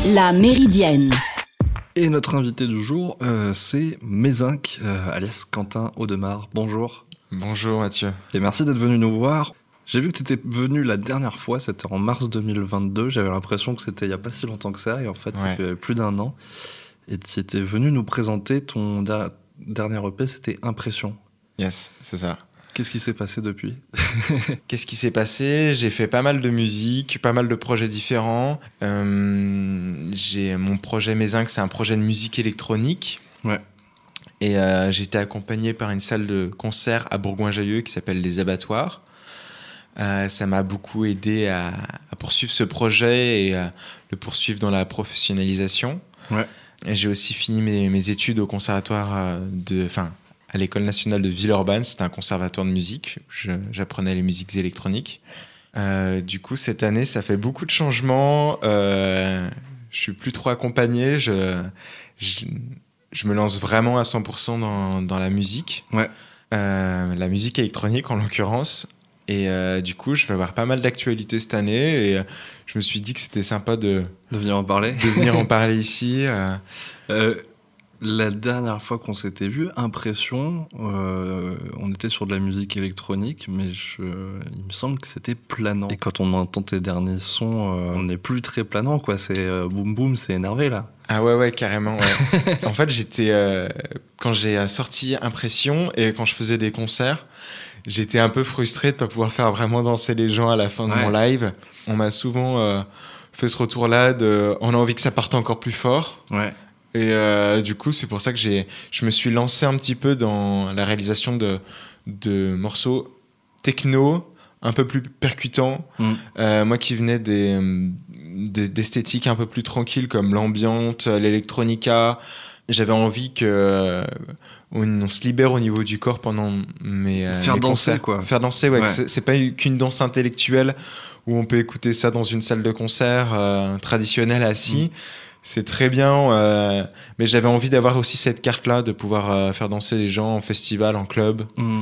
La Méridienne. Et notre invité du jour, c'est Mézinc, alias Quentin Audemars. Bonjour. Bonjour Mathieu. Et merci d'être venu nous voir. J'ai vu que tu étais venu la dernière fois, c'était en mars 2022. J'avais l'impression que c'était il n'y a pas si longtemps que ça. Et en fait, ça fait plus d'un an. Et tu étais venu nous présenter ton dernier EP, c'était Impression. Yes, c'est ça. Qu'est-ce qui s'est passé depuis ? Qu'est-ce qui s'est passé ? J'ai fait pas mal de musique, pas mal de projets différents. J'ai mon projet Mézinc, c'est un projet de musique électronique. Ouais. Et j'ai été accompagné par une salle de concert à Bourgoin-Jallieu qui s'appelle Les Abattoirs. Ça m'a beaucoup aidé à poursuivre ce projet et à le poursuivre dans la professionnalisation. Ouais. Et j'ai aussi fini mes études au conservatoire à l'École nationale de Villeurbanne. C'était un conservatoire de musique. J'apprenais les musiques électroniques. Du coup, cette année, ça fait beaucoup de changements. Je suis plus trop accompagné. Je me lance vraiment à 100% dans la musique. Ouais. La musique électronique, en l'occurrence. Et du coup, je vais avoir pas mal d'actualités cette année. Et je me suis dit que c'était sympa de venir en parler. De venir en parler ici. La dernière fois qu'on s'était vu, Impression, on était sur de la musique électronique, mais il me semble que c'était planant. Et quand on entend tes derniers sons, on n'est plus très planant, quoi. C'est boum boum, c'est énervé là. Ah ouais, carrément. Ouais. En fait, quand j'ai sorti Impression et quand je faisais des concerts, j'étais un peu frustré de pas pouvoir faire vraiment danser les gens à la fin de mon live. On m'a souvent fait ce retour-là on a envie que ça parte encore plus fort. Ouais. Et du coup, c'est pour ça que je me suis lancé un petit peu dans la réalisation de morceaux techno, un peu plus percutants. Moi qui venais d'esthétiques un peu plus tranquilles comme l'ambiante, l'électronica, j'avais envie on se libère au niveau du corps pendant mes faire danser concerts. Quoi. Faire danser, ouais. C'est pas qu'une danse intellectuelle où on peut écouter ça dans une salle de concert traditionnelle assis. C'est très bien, mais j'avais envie d'avoir aussi cette carte-là, de pouvoir faire danser les gens en festival, en club.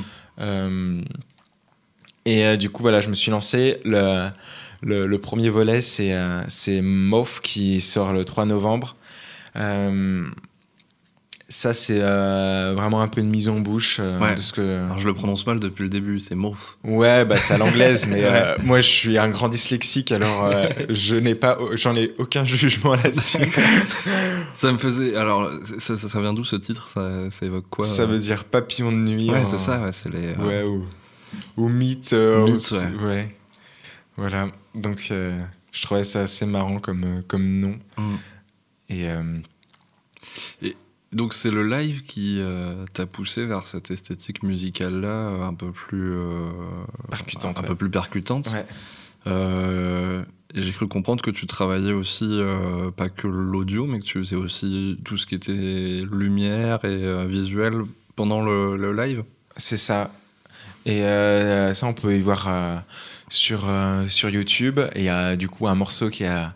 Et du coup, voilà, je me suis lancé. Le premier volet, c'est Mauve qui sort le 3 novembre. Ça, c'est vraiment un peu une mise en bouche de ce que... Alors, je le prononce mal depuis le début, c'est Mauve. Ouais, c'est à l'anglaise, mais moi, je suis un grand dyslexique, alors j'en ai aucun jugement là-dessus. Ça me faisait... Alors, ça vient d'où ce titre ? Ça évoque quoi ? Ça veut dire papillon de nuit. Ouais, c'est ça, ouais, c'est les... Ouais, ou mythe. Ouais. Voilà, donc je trouvais ça assez marrant comme nom. Et donc c'est le live qui t'a poussé vers cette esthétique musicale-là un peu plus... percutante. Un peu plus percutante. Ouais. Et j'ai cru comprendre que tu travaillais aussi, pas que l'audio, mais que tu faisais aussi tout ce qui était lumière et visuel pendant le live. C'est ça. Et ça, on peut y voir sur YouTube. Et il y a du coup un morceau qui a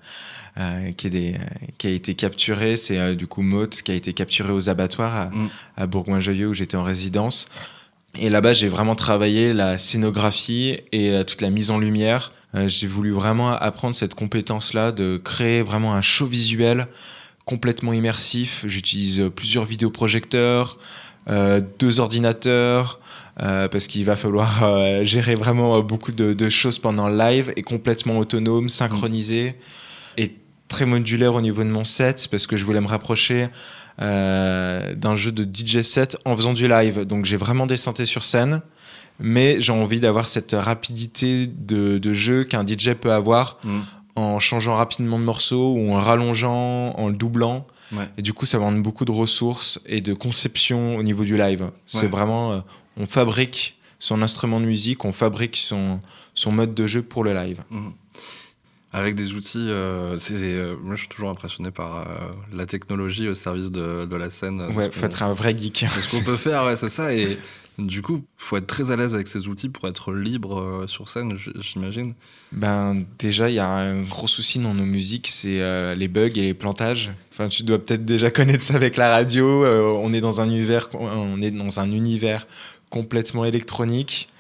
été capturé, c'est du coup Maud qui a été capturé aux abattoirs à Bourgoin-Jallieu où j'étais en résidence. Et là-bas, j'ai vraiment travaillé la scénographie et toute la mise en lumière. J'ai voulu vraiment apprendre cette compétence-là de créer vraiment un show visuel complètement immersif. J'utilise plusieurs vidéoprojecteurs, 2 ordinateurs, parce qu'il va falloir gérer vraiment beaucoup de choses pendant le live et complètement autonome, synchronisé. Et très modulaire au niveau de mon set parce que je voulais me rapprocher d'un jeu de DJ set en faisant du live. Donc j'ai vraiment des synthés sur scène, mais j'ai envie d'avoir cette rapidité de jeu qu'un DJ peut avoir en changeant rapidement de morceau ou en rallongeant, en le doublant. Ouais. Et du coup, ça demande beaucoup de ressources et de conception au niveau du live. C'est vraiment... on fabrique son instrument de musique, on fabrique son mode de jeu pour le live. Avec des outils, moi je suis toujours impressionné par la technologie au service de la scène. Ouais, faut être un vrai geek. Ce qu'on peut faire, ouais, c'est ça. Et du coup, faut être très à l'aise avec ces outils pour être libre sur scène, j'imagine. Déjà, il y a un gros souci dans nos musiques, c'est les bugs et les plantages. Enfin, tu dois peut-être déjà connaître ça avec la radio. On est dans un univers complètement électronique.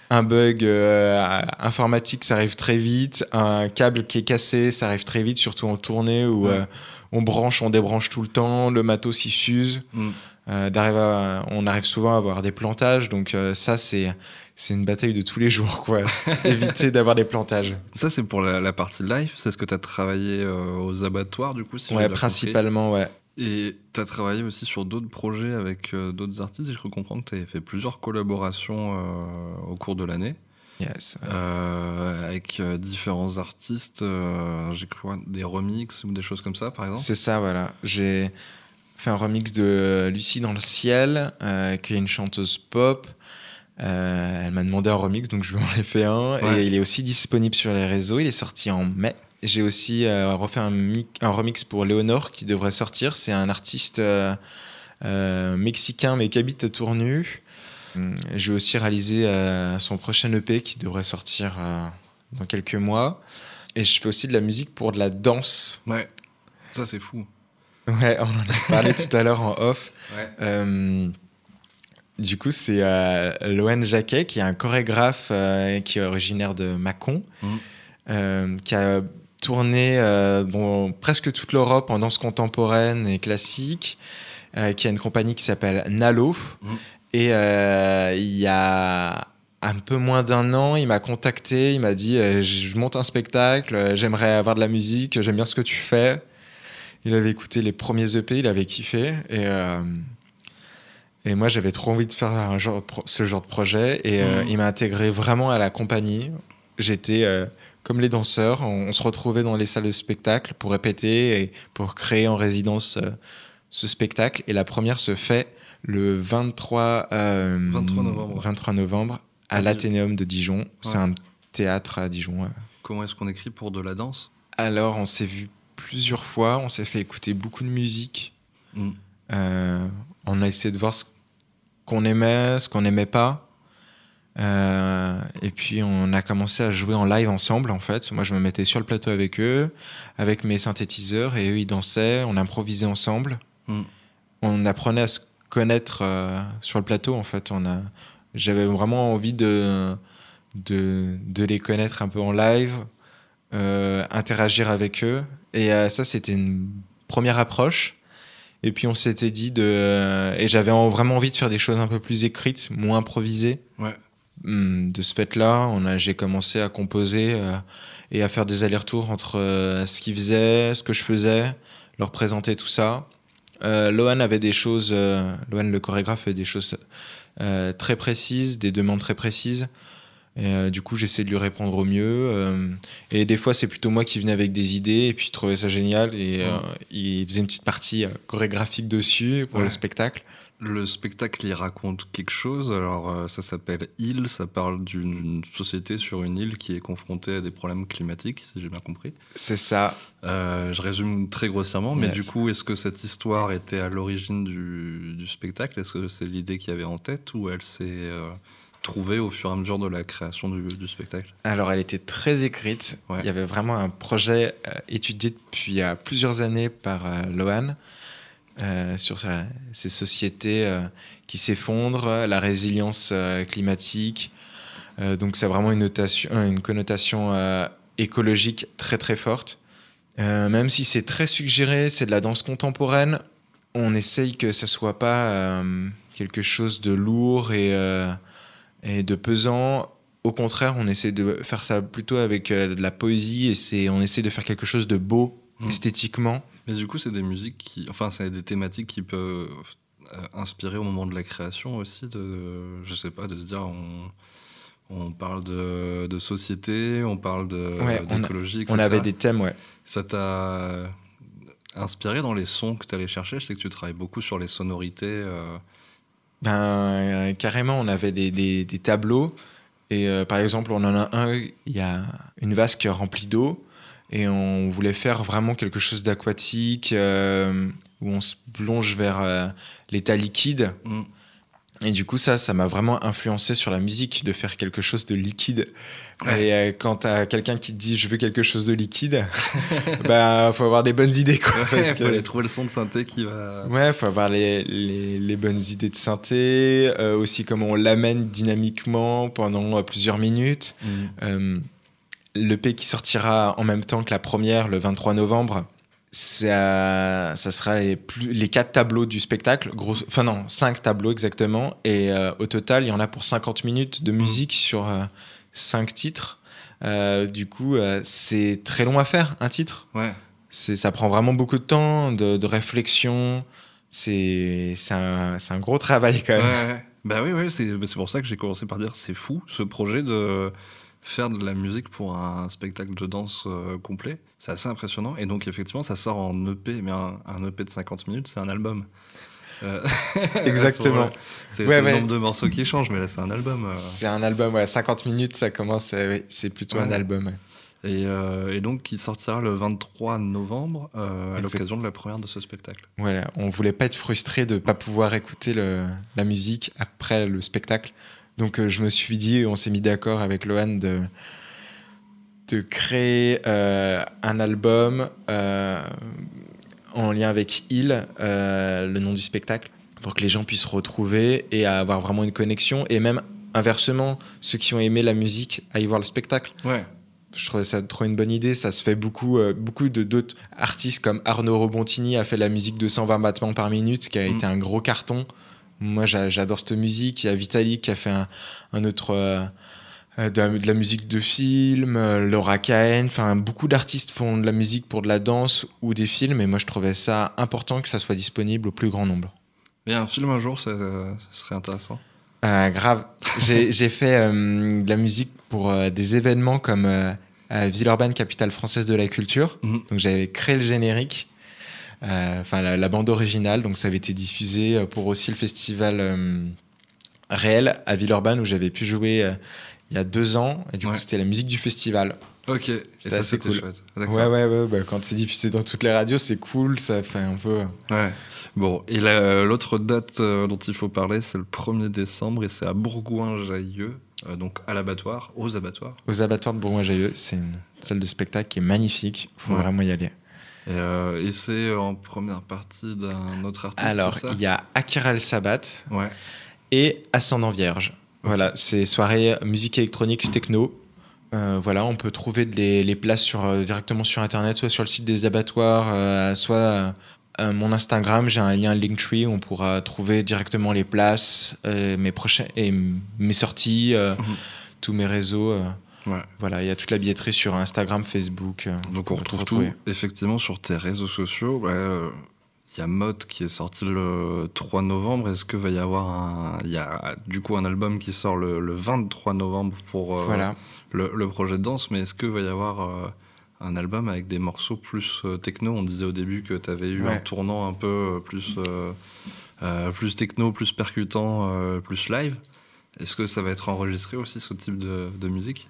un bug informatique, ça arrive très vite. Un câble qui est cassé, ça arrive très vite, surtout en tournée où on branche, on débranche tout le temps, le matos il s'use. On arrive souvent à avoir des plantages, donc ça c'est une bataille de tous les jours, quoi. Éviter d'avoir des plantages. Ça c'est pour la partie live, c'est ce que tu as travaillé aux abattoirs du coup, si ouais, principalement, ouais. Et tu as travaillé aussi sur d'autres projets avec d'autres artistes. J'ai cru comprendre que tu avais fait plusieurs collaborations au cours de l'année. Yes. Avec différents artistes. J'ai cru voir des remixes ou des choses comme ça, par exemple. C'est ça, voilà. J'ai fait un remix de Lucie dans le ciel, qui est une chanteuse pop. Elle m'a demandé un remix, donc je lui en ai fait un. Ouais. Et il est aussi disponible sur les réseaux. Il est sorti en mai. J'ai aussi refait un remix pour Léonore qui devrait sortir. C'est un artiste mexicain mais qui habite à Tournu. J'ai aussi réalisé son prochain EP qui devrait sortir dans quelques mois. Et je fais aussi de la musique pour de la danse. Ouais, ça c'est fou. Ouais, on en a parlé tout à l'heure en off. Ouais. Du coup, c'est Loan Jacquet qui est un chorégraphe qui est originaire de Mâcon, qui a tourné dans presque toute l'Europe en danse contemporaine et classique, qui a une compagnie qui s'appelle Nalo. Et il y a un peu moins d'un an, il m'a contacté, il m'a dit je monte un spectacle, j'aimerais avoir de la musique, j'aime bien ce que tu fais. Il avait écouté les premiers EP, il avait kiffé. Et moi, j'avais trop envie de faire ce genre de projet. Et il m'a intégré vraiment à la compagnie. J'étais... comme les danseurs, on se retrouvait dans les salles de spectacle pour répéter et pour créer en résidence ce spectacle. Et la première se fait le 23 novembre à l'Athénéum de Dijon. Ouais. C'est un théâtre à Dijon. Comment est-ce qu'on écrit pour de la danse ? Alors, on s'est vu plusieurs fois. On s'est fait écouter beaucoup de musique. On a essayé de voir ce qu'on aimait, ce qu'on n'aimait pas. Et puis on a commencé à jouer en live ensemble en fait. Moi je me mettais sur le plateau avec eux, avec mes synthétiseurs, et eux ils dansaient, on improvisait ensemble. On apprenait à se connaître sur le plateau en fait. J'avais vraiment envie de les connaître un peu en live, interagir avec eux, et ça c'était une première approche. Et puis on s'était dit et j'avais vraiment envie de faire des choses un peu plus écrites, moins improvisées. Ouais. De ce fait-là, j'ai commencé à composer et à faire des allers-retours entre ce qu'ils faisaient, ce que je faisais, leur présenter tout ça. Loan avait des choses, Loan le chorégraphe avait des choses très précises, des demandes très précises. Et du coup, j'essaie de lui répondre au mieux. Et des fois, c'est plutôt moi qui venais avec des idées et puis il trouvait ça génial. Et il faisait une petite partie chorégraphique dessus pour le spectacle. Le spectacle, il raconte quelque chose. Alors, ça s'appelle Île. Ça parle d'une société sur une île qui est confrontée à des problèmes climatiques, si j'ai bien compris. C'est ça. Je résume très grossièrement, mais du coup, est-ce que cette histoire était à l'origine du spectacle ? Est-ce que c'est l'idée qu'il y avait en tête ou elle s'est trouvée au fur et à mesure de la création du spectacle ? Alors, elle était très écrite. Il y avait vraiment un projet étudié depuis plusieurs années par Loan. Sur ces sociétés qui s'effondrent, la résilience climatique. Donc c'est vraiment une connotation écologique très très forte. Même si c'est très suggéré, c'est de la danse contemporaine, on essaye que ça soit pas quelque chose de lourd et de pesant. Au contraire, on essaie de faire ça plutôt avec de la poésie et on essaie de faire quelque chose de beau esthétiquement. Mais du coup, c'est des musiques c'est des thématiques qui peuvent inspirer au moment de la création aussi, je sais pas, de se dire, on parle de société, on parle d'écologie, etc. On avait des thèmes, ouais. Ça t'a inspiré dans les sons que tu allais chercher ? Je sais que tu travailles beaucoup sur les sonorités. Carrément, on avait des tableaux. Et par exemple, on en a un, il y a une vasque remplie d'eau. Et on voulait faire vraiment quelque chose d'aquatique, où on se plonge vers l'état liquide. Et du coup, ça m'a vraiment influencé sur la musique, de faire quelque chose de liquide. Ouais. Et quand t'as quelqu'un qui te dit « je veux quelque chose de liquide », bah, faut avoir des bonnes idées, quoi. Ouais, faut aller trouver le son de synthé qui va... Ouais, faut avoir les bonnes idées de synthé, aussi comment on l'amène dynamiquement pendant plusieurs minutes. L'EP qui sortira en même temps que la première, le 23 novembre, ça sera les 4 tableaux du spectacle, 5 tableaux exactement, et au total il y en a pour 50 minutes de musique sur 5 titres. Du coup c'est très long à faire, un titre. Ouais. Ça prend vraiment beaucoup de temps, de réflexion, c'est un gros travail quand même. Ouais. Bah oui, c'est pour ça que j'ai commencé par dire c'est fou ce projet de faire de la musique pour un spectacle de danse complet. C'est assez impressionnant. Et donc, effectivement, ça sort en EP, mais un EP de 50 minutes, c'est un album. Exactement. C'est le nombre de morceaux qui change, mais là, c'est un album. C'est un album, 50 minutes, ça commence, c'est plutôt un album. Et donc, qui sortira le 23 novembre à l'occasion de la première de ce spectacle. Voilà, on voulait pas être frustré de pas pouvoir écouter la musique après le spectacle. Donc, je me suis dit, on s'est mis d'accord avec Lohan de créer un album en lien avec Il, le nom du spectacle, pour que les gens puissent se retrouver et avoir vraiment une connexion. Et même inversement, ceux qui ont aimé la musique aillent voir le spectacle. Ouais. Je trouvais ça trop une bonne idée. Ça se fait beaucoup d'autres artistes comme Arnaud Rebontini a fait la musique de 120 battements par minute, qui a été un gros carton. Moi, j'adore cette musique. Il y a Vitalik qui a fait un autre... de la musique de film, Laura Cahen, enfin beaucoup d'artistes font de la musique pour de la danse ou des films, et moi je trouvais ça important que ça soit disponible au plus grand nombre. Et un film un jour, ça serait intéressant. Grave. J'ai fait de la musique pour des événements comme Villeurbanne, capitale française de la culture. Donc j'avais créé le générique, la bande originale, donc ça avait été diffusé pour aussi le festival réel à Villeurbanne où j'avais pu jouer il y a 2 ans, et du coup c'était la musique du festival. Ok, et ça c'était cool. Chouette. Ouais, quand c'est diffusé dans toutes les radios, c'est cool, ça fait un peu... Ouais. Bon, et l'autre date dont il faut parler, c'est le 1er décembre, et c'est à Bourgoin-Jallieu, donc à l'abattoir, aux abattoirs. Aux abattoirs de Bourgoin-Jallieu, c'est une salle de spectacle qui est magnifique, il faut vraiment y aller. Et c'est en première partie d'un autre artiste. Alors, il y a Akira El Sabat et Ascendant Vierge. Voilà, c'est soirée musique électronique techno. On peut trouver les places directement sur Internet, soit sur le site des abattoirs, soit mon Instagram. J'ai un lien Linktree où on pourra trouver directement les places, mes sorties, tous mes réseaux. Voilà, il y a toute la billetterie sur Instagram, Facebook. Donc on retrouve tout effectivement sur tes réseaux sociaux. Il y a Mott qui est sorti le 3 novembre. Est-ce qu'il va y avoir il y a du coup un album qui sort le 23 novembre pour le projet de danse, mais est-ce qu'il va y avoir un album avec des morceaux plus techno? On disait au début que tu avais eu un tournant un peu plus techno, plus percutant, plus live. Est-ce que ça va être enregistré aussi, ce type de musique?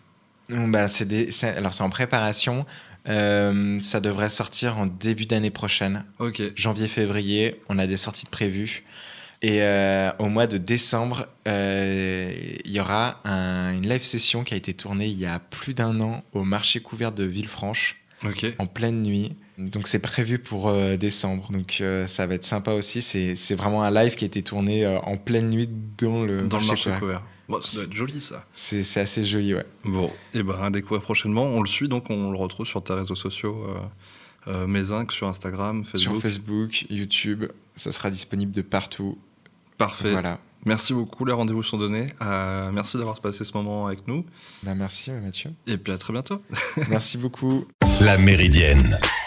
Alors c'est en préparation. Ça devrait sortir en début d'année prochaine. Janvier-février, on a des sorties de prévues. Et au mois de décembre, il y aura une live session qui a été tournée il y a plus d'1 an au marché couvert de Villefranche, en pleine nuit. Donc c'est prévu pour décembre. Donc ça va être sympa aussi. C'est vraiment un live qui a été tourné en pleine nuit dans le marché couvert. Bon, ça doit être joli, ça. C'est assez joli, ouais. Bon, et à découvrir prochainement. On le suit, donc on le retrouve sur tes réseaux sociaux, Mézinc, sur Instagram, Facebook. Sur Facebook, YouTube, ça sera disponible de partout. Parfait. Voilà. Merci beaucoup, les rendez-vous sont donnés. Merci d'avoir passé ce moment avec nous. Merci Mathieu. Et puis à très bientôt. Merci beaucoup. La Méridienne